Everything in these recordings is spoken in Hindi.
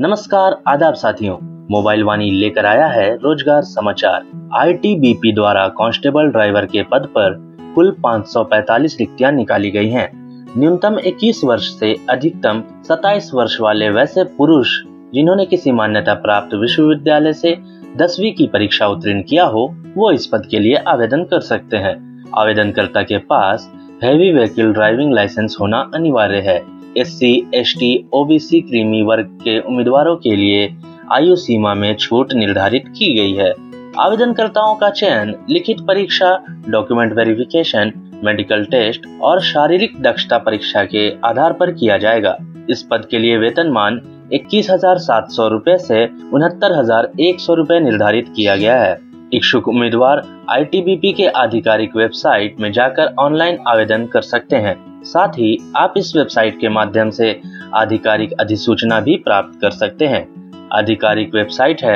नमस्कार आदाब साथियों, मोबाइल वाणी लेकर आया है रोजगार समाचार। आईटीबीपी द्वारा कांस्टेबल ड्राइवर के पद पर कुल 545 रिक्तियां निकाली गई हैं। न्यूनतम 21 वर्ष से अधिकतम 27 वर्ष वाले वैसे पुरुष जिन्होंने किसी मान्यता प्राप्त विश्वविद्यालय से 10वीं की परीक्षा उत्तीर्ण किया हो, वो इस पद के लिए आवेदन कर सकते हैं। आवेदनकर्ता के पास हैवी व्हीकल ड्राइविंग लाइसेंस होना अनिवार्य है। SC, ST, OBC क्रीमी वर्ग के उम्मीदवारों के लिए आयु सीमा में छूट निर्धारित की गई है। आवेदनकर्ताओं का चयन लिखित परीक्षा, डॉक्यूमेंट वेरिफिकेशन, मेडिकल टेस्ट और शारीरिक दक्षता परीक्षा के आधार पर किया जाएगा। इस पद के लिए वेतनमान 21,700 रुपए से 69,100 रुपए निर्धारित किया गया है। इच्छुक उम्मीदवार ITBP के आधिकारिक वेबसाइट में जाकर ऑनलाइन आवेदन कर सकते हैं। साथ ही आप इस वेबसाइट के माध्यम से आधिकारिक अधिसूचना भी प्राप्त कर सकते हैं। आधिकारिक वेबसाइट है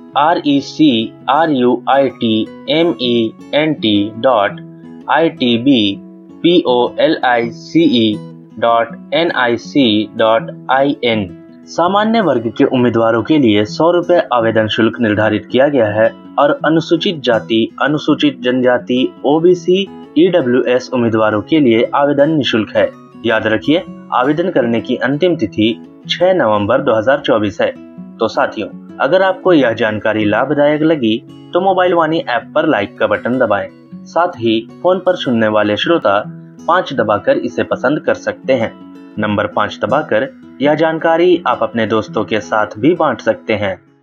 recruitment.itbpolice.nic.in। सामान्य वर्ग के उम्मीदवारों के लिए 100 रुपए आवेदन शुल्क निर्धारित किया गया है और अनुसूचित जाति, अनुसूचित जनजाति, OBC, EWS उम्मीदवारों के लिए आवेदन निःशुल्क है। याद रखिए, आवेदन करने की अंतिम तिथि 6 नवंबर 2024 है। तो साथियों, अगर आपको यह जानकारी लाभदायक लगी तो मोबाइल वाणी ऐप पर लाइक का बटन दबाएं। साथ ही फोन पर सुनने वाले श्रोता 5 दबाकर इसे पसंद कर सकते हैं। नंबर 5 दबाकर यह जानकारी आप अपने दोस्तों के साथ भी बांट सकते हैं।